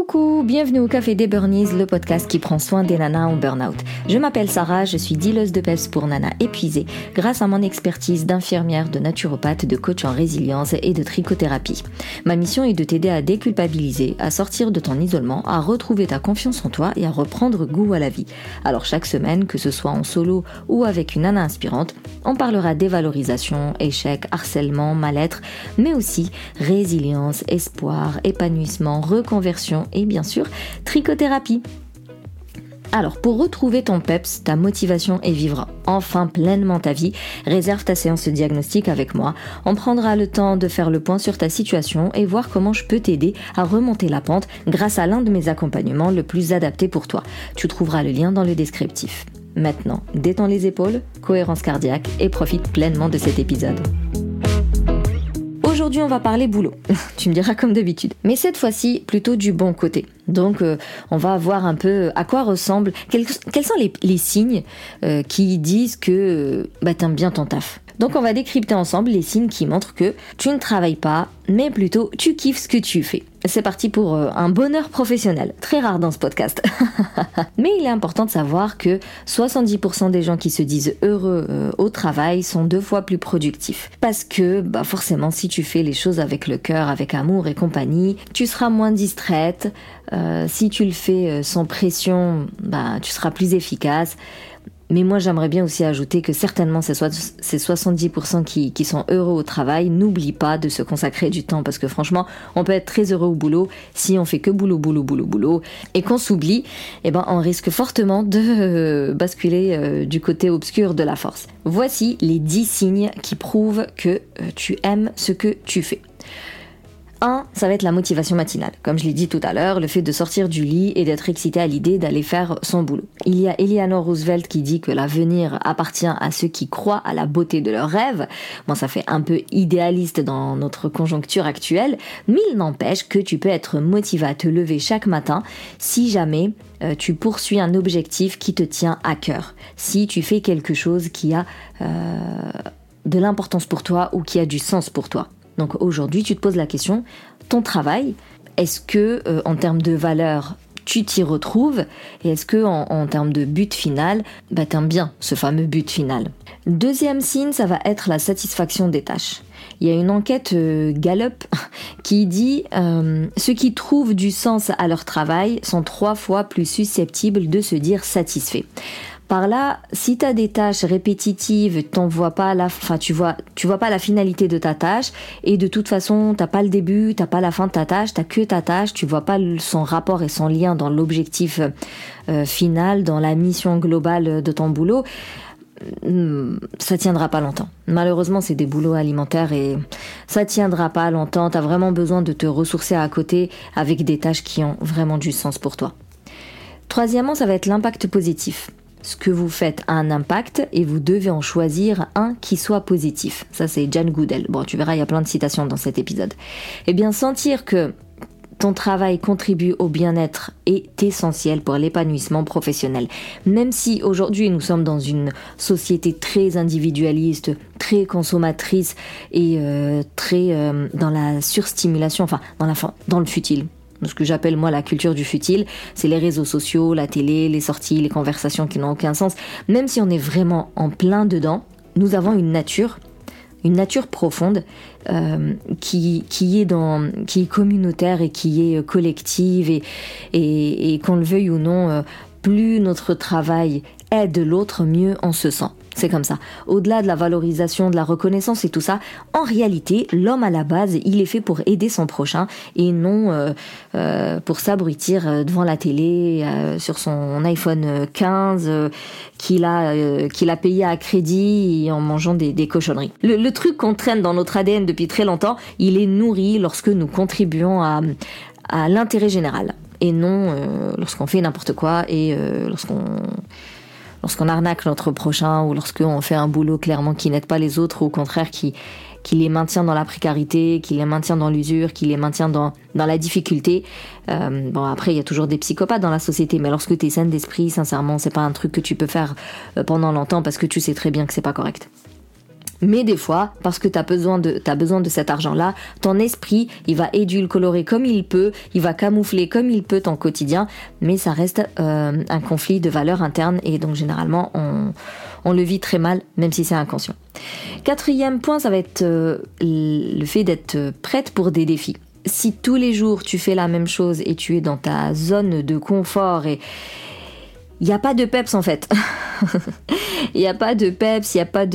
Coucou, bienvenue au Café des Burnies, le podcast qui prend soin des nanas en burn-out. Je m'appelle Sarah, je suis dealeuse de peps pour nanas épuisées grâce à mon expertise d'infirmière, de naturopathe, de coach en résilience et de trichothérapie. Ma mission est de t'aider à déculpabiliser, à sortir de ton isolement, à retrouver ta confiance en toi et à reprendre goût à la vie. Alors chaque semaine, que ce soit en solo ou avec une nana inspirante, on parlera dévalorisation, échec, harcèlement, mal-être, mais aussi résilience, espoir, épanouissement, reconversion et bien sûr trichothérapie. Alors pour retrouver ton peps, ta motivation et vivre enfin pleinement ta vie, réserve ta séance de diagnostic avec moi. On prendra le temps de faire le point sur ta situation et voir comment je peux t'aider à remonter la pente grâce à l'un de mes accompagnements le plus adapté pour toi. Tu trouveras le lien dans le descriptif. Maintenant, détends les épaules, cohérence cardiaque et profite pleinement de cet épisode. Aujourd'hui, on va parler boulot. Tu me diras comme d'habitude. Mais cette fois-ci, plutôt du bon côté. Donc, on va voir un peu à quoi ressemble, quels sont les signes qui disent que t'aimes bien ton taf. Donc, on va décrypter ensemble les signes qui montrent que tu ne travailles pas, mais plutôt tu kiffes ce que tu fais. C'est parti pour un bonheur professionnel. Très rare dans ce podcast. Mais il est important de savoir que 70% des gens qui se disent heureux au travail sont 2 fois plus productifs. Parce que forcément, si tu fais les choses avec le cœur, avec amour et compagnie, tu seras moins distraite. Si tu le fais sans pression, tu seras plus efficace. Mais moi, j'aimerais bien aussi ajouter que certainement ces 70% qui sont heureux au travail n'oublient pas de se consacrer du temps. Parce que franchement, on peut être très heureux au boulot si on fait que boulot et qu'on s'oublie, on risque fortement de basculer du côté obscur de la force. Voici les 10 signes qui prouvent que tu aimes ce que tu fais. 1, ça va être la motivation matinale. Comme je l'ai dit tout à l'heure, le fait de sortir du lit et d'être excité à l'idée d'aller faire son boulot. Il y a Eleanor Roosevelt qui dit que l'avenir appartient à ceux qui croient à la beauté de leurs rêves. Bon, ça fait un peu idéaliste dans notre conjoncture actuelle, mais il n'empêche que tu peux être motivé à te lever chaque matin si jamais tu poursuis un objectif qui te tient à cœur. Si tu fais quelque chose qui a de l'importance pour toi ou qui a du sens pour toi. Donc aujourd'hui, tu te poses la question, ton travail, est-ce que en termes de valeur, tu t'y retrouves? Et est-ce que en termes de but final, t'aimes bien ce fameux but final? Deuxième signe, ça va être la satisfaction des tâches. Il y a une enquête Gallup qui dit ceux qui trouvent du sens à leur travail sont 3 fois plus susceptibles de se dire satisfaits. Par là, si tu as des tâches répétitives, tu vois pas la finalité de ta tâche et de toute façon, t'as pas le début, t'as pas la fin de ta tâche, t'as que ta tâche, tu vois pas son rapport et son lien dans l'objectif final, dans la mission globale de ton boulot, ça tiendra pas longtemps. Malheureusement, c'est des boulots alimentaires et ça tiendra pas longtemps. T'as vraiment besoin de te ressourcer à côté avec des tâches qui ont vraiment du sens pour toi. Troisièmement, ça va être l'impact positif. Ce que vous faites a un impact et vous devez en choisir un qui soit positif. Ça, c'est Jane Goodall. Bon, tu verras, il y a plein de citations dans cet épisode. Sentir que ton travail contribue au bien-être est essentiel pour l'épanouissement professionnel. Même si aujourd'hui nous sommes dans une société très individualiste, très consommatrice et très dans la surstimulation, dans le futile. Ce que j'appelle moi la culture du futile, c'est les réseaux sociaux, la télé, les sorties, les conversations qui n'ont aucun sens. Même si on est vraiment en plein dedans, nous avons une nature profonde qui est communautaire et qui est collective et qu'on le veuille ou non, plus notre travail aide l'autre, mieux on se sent. C'est comme ça. Au-delà de la valorisation, de la reconnaissance et tout ça, en réalité, l'homme à la base, il est fait pour aider son prochain et non pour s'abrutir devant la télé sur son iPhone 15 qu'il a payé à crédit en mangeant des cochonneries. Le truc qu'on traîne dans notre ADN depuis très longtemps, il est nourri lorsque nous contribuons à l'intérêt général et non lorsqu'on fait n'importe quoi et lorsqu'on arnaque notre prochain ou lorsqu'on fait un boulot clairement qui n'aide pas les autres ou au contraire qui les maintient dans la précarité, qui les maintient dans l'usure, qui les maintient dans la difficulté. Après, il y a toujours des psychopathes dans la société, mais lorsque tu es saine d'esprit, sincèrement, c'est pas un truc que tu peux faire pendant longtemps parce que tu sais très bien que c'est pas correct. Mais des fois, parce que t'as besoin de cet argent-là, ton esprit, il va édulcorer comme il peut, il va camoufler comme il peut ton quotidien, mais ça reste un conflit de valeurs internes et donc généralement on le vit très mal, même si c'est inconscient. 4e point, ça va être le fait d'être prête pour des défis. Si tous les jours tu fais la même chose et tu es dans ta zone de confort et il n'y a pas de peps en fait. Il n'y a pas de peps, il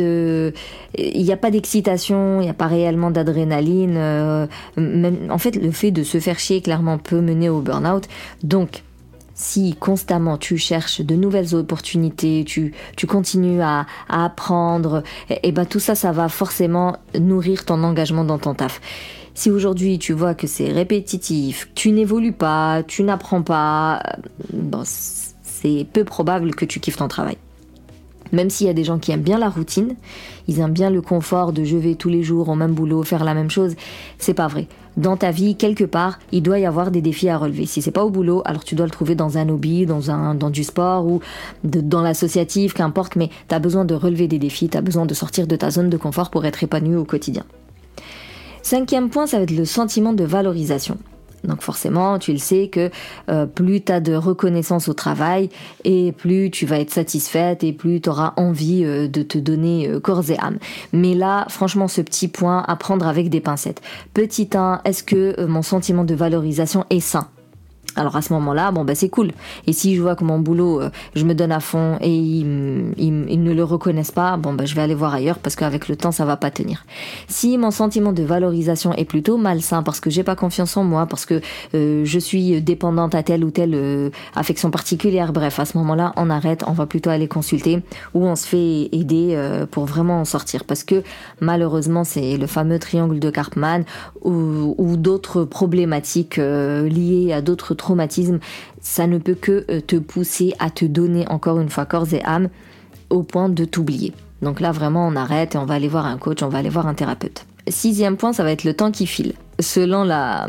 n'y a pas d'excitation, il n'y a pas réellement d'adrénaline. En fait, le fait de se faire chier clairement peut mener au burn-out. Donc, si constamment tu cherches de nouvelles opportunités, tu continues à apprendre, et ben tout ça, ça va forcément nourrir ton engagement dans ton taf. Si aujourd'hui tu vois que c'est répétitif, tu n'évolues pas, tu n'apprends pas, bon, c'est peu probable que tu kiffes ton travail. Même s'il y a des gens qui aiment bien la routine, ils aiment bien le confort de je vais tous les jours au même boulot, faire la même chose, c'est pas vrai. Dans ta vie, quelque part, il doit y avoir des défis à relever. Si c'est pas au boulot, alors tu dois le trouver dans un hobby, dans du sport ou dans l'associatif, qu'importe, mais t'as besoin de relever des défis, t'as besoin de sortir de ta zone de confort pour être épanoui au quotidien. 5e point, ça va être le sentiment de valorisation. Donc forcément, tu le sais que plus tu as de reconnaissance au travail et plus tu vas être satisfaite et plus tu auras envie de te donner corps et âme. Mais là, franchement, ce petit point à prendre avec des pincettes. Petit 1, est-ce que mon sentiment de valorisation est sain ? Alors à ce moment-là, bon c'est cool. Et si je vois que mon boulot, je me donne à fond et ils ne le reconnaissent pas, je vais aller voir ailleurs parce qu'avec le temps, ça va pas tenir. Si mon sentiment de valorisation est plutôt malsain parce que j'ai pas confiance en moi, parce que je suis dépendante à telle ou telle affection particulière, bref, à ce moment-là, on arrête, on va plutôt aller consulter ou on se fait aider pour vraiment en sortir. Parce que malheureusement, c'est le fameux triangle de Karpman ou d'autres problématiques liées à d'autres traumatisme, ça ne peut que te pousser à te donner encore une fois corps et âme au point de t'oublier. Donc là vraiment on arrête et on va aller voir un coach, on va aller voir un thérapeute. 6e point, ça va être le temps qui file. Selon la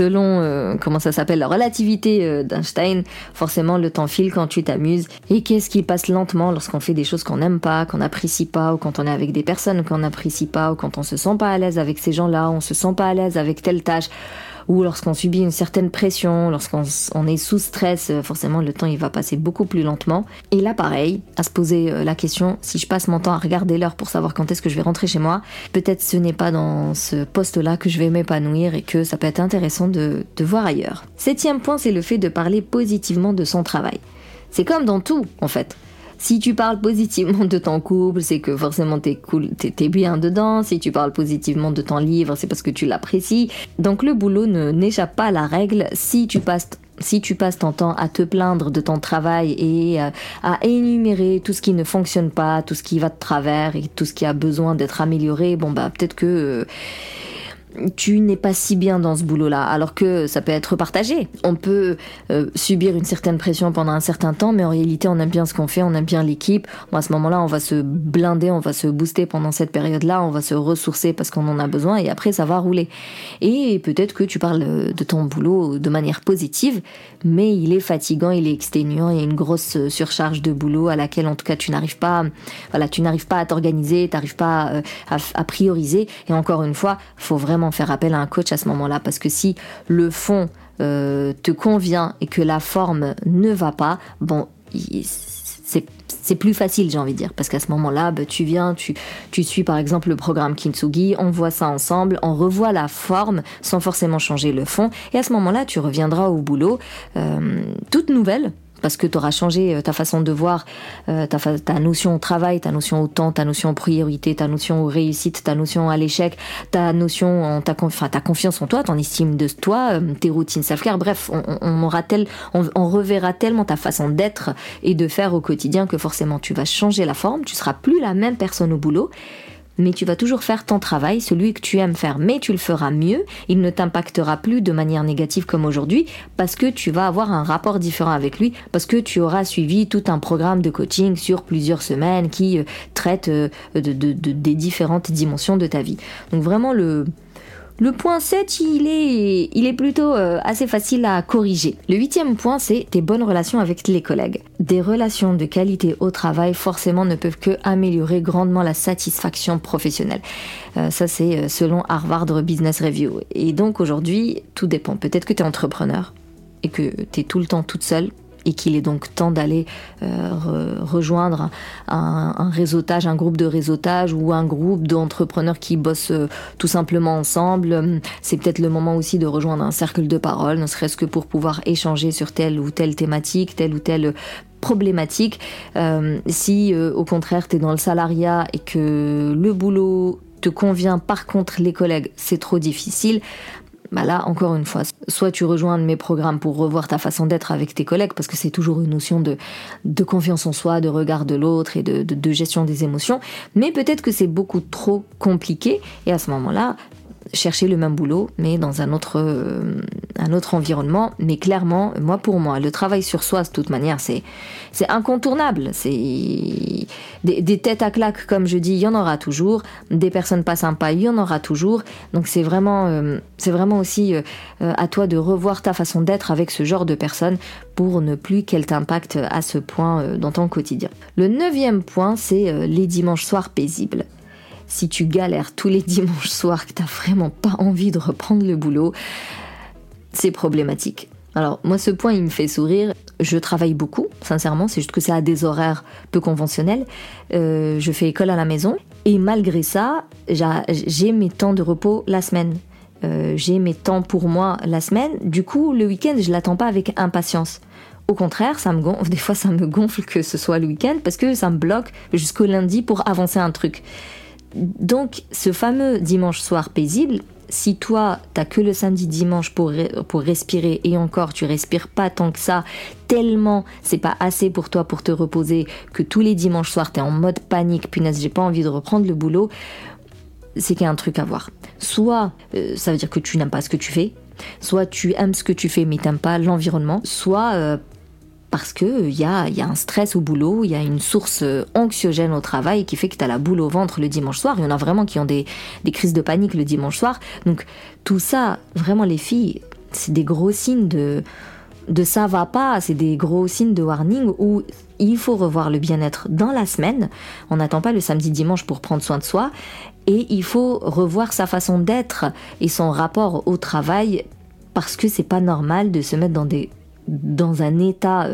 relativité d'Einstein, forcément le temps file quand tu t'amuses. Et qu'est-ce qui passe lentement lorsqu'on fait des choses qu'on n'aime pas, qu'on n'apprécie pas, ou quand on est avec des personnes qu'on n'apprécie pas, ou quand on se sent pas à l'aise avec ces gens-là, on se sent pas à l'aise avec telle tâche, ou lorsqu'on subit une certaine pression, lorsqu'on est sous stress, forcément le temps il va passer beaucoup plus lentement. Et là pareil, à se poser la question, si je passe mon temps à regarder l'heure pour savoir quand est-ce que je vais rentrer chez moi, peut-être ce n'est pas dans ce poste-là que je vais m'épanouir et que ça peut être intéressant de voir ailleurs. 7e point, c'est le fait de parler positivement de son travail. C'est comme dans tout en fait. Si tu parles positivement de ton couple, c'est que forcément t'es cool, t'es bien dedans. Si tu parles positivement de ton livre, c'est parce que tu l'apprécies. Donc le boulot n'échappe pas à la règle. Si tu passes ton temps à te plaindre de ton travail et à énumérer tout ce qui ne fonctionne pas, tout ce qui va de travers et tout ce qui a besoin d'être amélioré, peut-être que tu n'es pas si bien dans ce boulot-là, alors que ça peut être partagé. On peut subir une certaine pression pendant un certain temps, mais en réalité, on aime bien ce qu'on fait, on aime bien l'équipe. À ce moment-là, on va se blinder, on va se booster pendant cette période-là, on va se ressourcer parce qu'on en a besoin, et après, ça va rouler. Et peut-être que tu parles de ton boulot de manière positive, mais il est fatigant, il est exténuant, il y a une grosse surcharge de boulot à laquelle, en tout cas, tu n'arrives pas à t'organiser, tu n'arrives pas à prioriser. Et encore une fois, faut vraiment faire appel à un coach à ce moment-là, parce que si le fond te convient et que la forme ne va pas, c'est plus facile, j'ai envie de dire, parce qu'à ce moment-là, tu viens, tu suis par exemple le programme Kintsugi, on voit ça ensemble, on revoit la forme sans forcément changer le fond, et à ce moment-là, tu reviendras au boulot toute nouvelle, parce que tu auras changé ta façon de voir, ta notion au travail, ta notion au temps, ta notion aux priorités, ta notion aux réussites, ta notion à l'échec, ta notion ta confiance en toi, ton estime de toi, tes routines self-care. Bref, on reverra tellement ta façon d'être et de faire au quotidien que forcément tu vas changer la forme, tu seras plus la même personne au boulot, mais tu vas toujours faire ton travail, celui que tu aimes faire, mais tu le feras mieux, il ne t'impactera plus de manière négative comme aujourd'hui, parce que tu vas avoir un rapport différent avec lui, parce que tu auras suivi tout un programme de coaching sur plusieurs semaines qui traite des différentes dimensions de ta vie. Donc vraiment Le point 7, il est plutôt assez facile à corriger. Le 8e point, c'est tes bonnes relations avec les collègues. Des relations de qualité au travail, forcément, ne peuvent que améliorer grandement la satisfaction professionnelle. Ça, c'est selon Harvard Business Review. Et donc, aujourd'hui, tout dépend. Peut-être que tu es entrepreneur et que tu es tout le temps toute seule, et qu'il est donc temps d'aller rejoindre un réseautage, un groupe de réseautage ou un groupe d'entrepreneurs qui bossent tout simplement ensemble. C'est peut-être le moment aussi de rejoindre un cercle de parole, ne serait-ce que pour pouvoir échanger sur telle ou telle thématique, telle ou telle problématique. Si au contraire tu es dans le salariat et que le boulot te convient, par contre les collègues c'est trop difficile, bah là, encore une fois, soit tu rejoins un de mes programmes pour revoir ta façon d'être avec tes collègues, parce que c'est toujours une notion de confiance en soi, de regard de l'autre et de gestion des émotions, mais peut-être que c'est beaucoup trop compliqué, et à ce moment-là, chercher le même boulot, mais dans un autre environnement. Mais clairement, pour moi, le travail sur soi, de toute manière, c'est incontournable. C'est des têtes à claques, comme je dis, il y en aura toujours. Des personnes pas sympas, il y en aura toujours. Donc c'est vraiment aussi à toi de revoir ta façon d'être avec ce genre de personnes pour ne plus qu'elles t'impactent à ce point dans ton quotidien. Le 9e point, c'est les dimanches soirs paisibles. Si tu galères tous les dimanches soirs, que t'as vraiment pas envie de reprendre le boulot, c'est problématique. Alors moi ce point il me fait sourire, je travaille beaucoup, sincèrement, c'est juste que c'est à des horaires peu conventionnels, je fais école à la maison, et malgré ça, j'ai mes temps de repos la semaine. J'ai mes temps pour moi la semaine, du coup le week-end je l'attends pas avec impatience. Au contraire, des fois ça me gonfle que ce soit le week-end parce que ça me bloque jusqu'au lundi pour avancer un truc. Donc ce fameux dimanche soir paisible, si toi t'as que le samedi dimanche pour respirer, et encore tu respires pas tant que ça, tellement c'est pas assez pour toi pour te reposer, que tous les dimanches soirs t'es en mode panique, punaise j'ai pas envie de reprendre le boulot, c'est qu'il y a un truc à voir. Soit ça veut dire que tu n'aimes pas ce que tu fais, soit tu aimes ce que tu fais mais t'aimes pas l'environnement, soit parce qu'il y a un stress au boulot, il y a une source anxiogène au travail qui fait que tu as la boule au ventre le dimanche soir. Il y en a vraiment qui ont des crises de panique le dimanche soir. Donc tout ça, vraiment les filles, c'est des gros signes de ça va pas, c'est des gros signes de warning où il faut revoir le bien-être dans la semaine. On n'attend pas le samedi dimanche pour prendre soin de soi, et il faut revoir sa façon d'être et son rapport au travail, parce que c'est pas normal de se mettre dans un état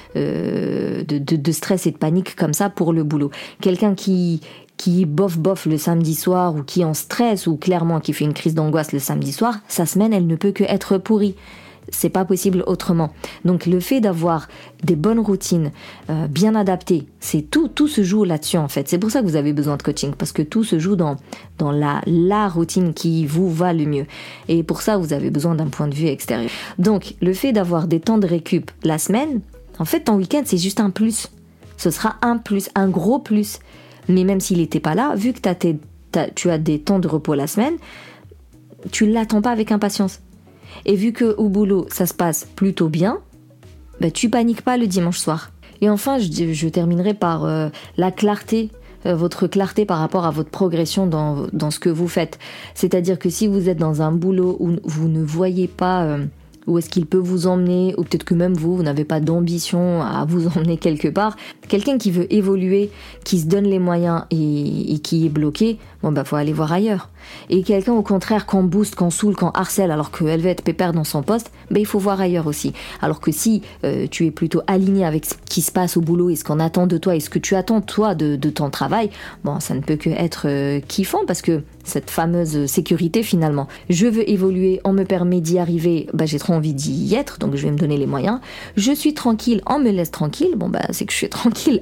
de stress et de panique comme ça pour le boulot. Quelqu'un qui bof le samedi soir, ou qui est en stress, ou clairement qui fait une crise d'angoisse le samedi soir, sa semaine elle ne peut que être pourrie. C'est pas possible autrement. Donc le fait d'avoir des bonnes routines bien adaptées, c'est tout se joue là-dessus en fait. C'est pour ça que vous avez besoin de coaching, parce que tout se joue dans la routine qui vous va le mieux. Et pour ça, vous avez besoin d'un point de vue extérieur. Donc le fait d'avoir des temps de récup la semaine, en fait ton week-end c'est juste un plus. Ce sera un plus, un gros plus. Mais même s'il n'était pas là, vu que tu as des temps de repos la semaine, tu l'attends pas avec impatience. Et vu qu'au boulot, ça se passe plutôt bien, tu paniques pas le dimanche soir. Et enfin, je terminerai par la clarté, votre clarté par rapport à votre progression dans ce que vous faites. C'est-à-dire que si vous êtes dans un boulot où vous ne voyez pas où est-ce qu'il peut vous emmener, ou peut-être que même vous n'avez pas d'ambition à vous emmener quelque part, quelqu'un qui veut évoluer, qui se donne les moyens et qui est bloqué, faut aller voir ailleurs. Et quelqu'un au contraire qu'on booste, qu'on saoule, qu'on harcèle alors qu'elle veut être pépère dans son poste, il faut voir ailleurs aussi. Alors que si tu es plutôt aligné avec ce qui se passe au boulot et ce qu'on attend de toi et ce que tu attends toi de ton travail, ça ne peut que être kiffant, parce que cette fameuse sécurité finalement. Je veux évoluer, on me permet d'y arriver, j'ai trop envie d'y être, donc je vais me donner les moyens. Je suis tranquille, on me laisse tranquille, c'est que je suis tranquille.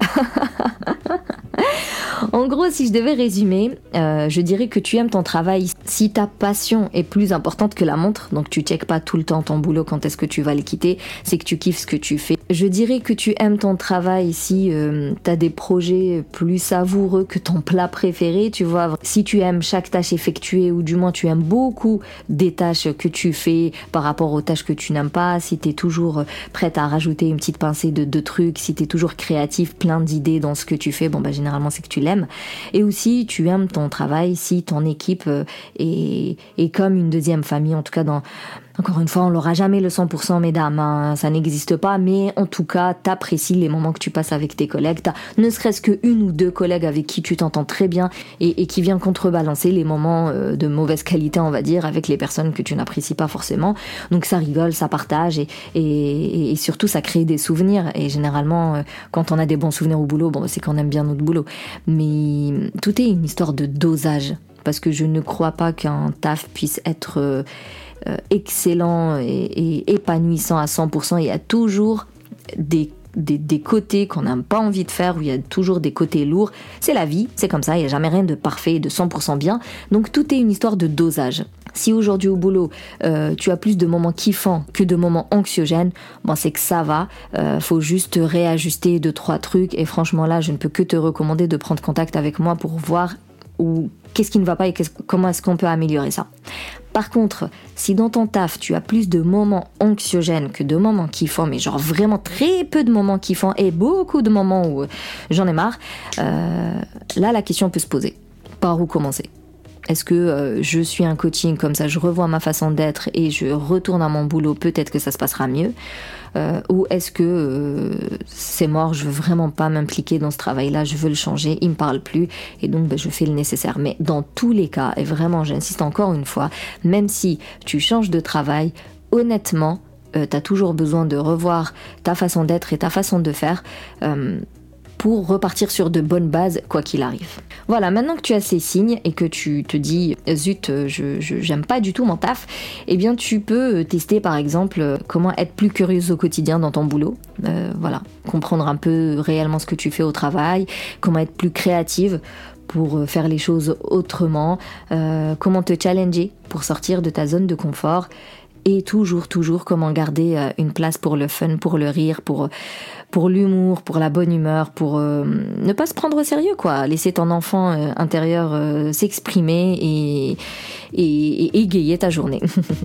En gros, si je devais résumer, je dirais que tu aimes ton travail si ta passion est plus importante que la montre, donc tu checkes pas tout le temps ton boulot quand est-ce que tu vas le quitter, c'est que tu kiffes ce que tu fais. Je dirais que tu aimes ton travail si t'as des projets plus savoureux que ton plat préféré, tu vois. Si tu aimes chaque tâche effectuée, ou du moins tu aimes beaucoup des tâches que tu fais par rapport aux tâches que tu n'aimes pas, si t'es toujours prête à rajouter une petite pincée de trucs, si t'es toujours créatif, plein d'idées dans ce que tu fais, généralement c'est que tu l'aimes. aimes. Et aussi, tu aimes ton travail si ton équipe est comme une deuxième famille, en tout cas encore une fois, on l'aura jamais le 100%, mesdames, hein, ça n'existe pas, mais en tout cas, t'apprécies les moments que tu passes avec tes collègues, t'as ne serait-ce qu'une ou deux collègues avec qui tu t'entends très bien et qui vient contrebalancer les moments de mauvaise qualité, on va dire, avec les personnes que tu n'apprécies pas forcément. Donc ça rigole, ça partage et surtout ça crée des souvenirs. Et généralement, quand on a des bons souvenirs au boulot, bon, c'est qu'on aime bien notre boulot. Mais tout est une histoire de dosage, parce que je ne crois pas qu'un taf puisse être excellent et épanouissant à 100%. Il y a toujours des côtés qu'on n'a pas envie de faire, où il y a toujours des côtés lourds. C'est la vie, c'est comme ça, il n'y a jamais rien de parfait et de 100% bien. Donc tout est une histoire de dosage. Si aujourd'hui au boulot, tu as plus de moments kiffants que de moments anxiogènes, bon, c'est que ça va. Faut juste réajuster 2-3 trucs. Et franchement là, je ne peux que te recommander de prendre contact avec moi pour voir qu'est-ce qui ne va pas et comment est-ce qu'on peut améliorer ça. Par contre, si dans ton taf, tu as plus de moments anxiogènes que de moments kiffants, mais genre vraiment très peu de moments kiffants et beaucoup de moments où j'en ai marre, là, la question peut se poser. Par où commencer ? Est-ce que je suis un coaching comme ça, je revois ma façon d'être et je retourne à mon boulot, peut-être que ça se passera mieux, ou est-ce que c'est mort, je veux vraiment pas m'impliquer dans ce travail-là, je veux le changer, il me parle plus et donc je fais le nécessaire. Mais dans tous les cas, et vraiment j'insiste encore une fois, même si tu changes de travail, honnêtement, t'as toujours besoin de revoir ta façon d'être et ta façon de faire pour repartir sur de bonnes bases, quoi qu'il arrive. Voilà, maintenant que tu as ces signes et que tu te dis « zut, j'aime pas du tout mon taf », eh bien tu peux tester par exemple comment être plus curieuse au quotidien dans ton boulot. Voilà, comprendre un peu réellement ce que tu fais au travail, comment être plus créative pour faire les choses autrement, comment te challenger pour sortir de ta zone de confort. Et toujours comment garder une place pour le fun, pour le rire, pour l'humour, pour la bonne humeur, pour ne pas se prendre au sérieux, quoi. Laisser ton enfant intérieur s'exprimer et égayer ta journée.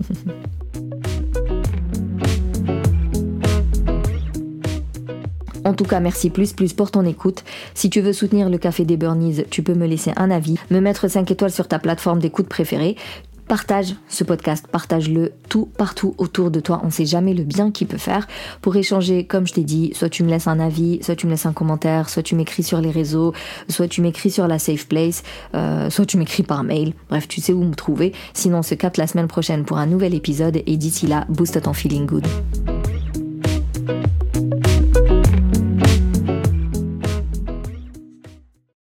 En tout cas, merci plus pour ton écoute. Si tu veux soutenir le Café des Burnies, tu peux me laisser un avis, me mettre 5 étoiles sur ta plateforme d'écoute préférée. Partage ce podcast, partage-le partout autour de toi. On ne sait jamais le bien qu'il peut faire. Pour échanger, comme je t'ai dit, soit tu me laisses un avis, soit tu me laisses un commentaire, soit tu m'écris sur les réseaux, soit tu m'écris sur la Safe Place, soit tu m'écris par mail. Bref, tu sais où me trouver. Sinon, on se capte la semaine prochaine pour un nouvel épisode et d'ici là, booste ton feeling good.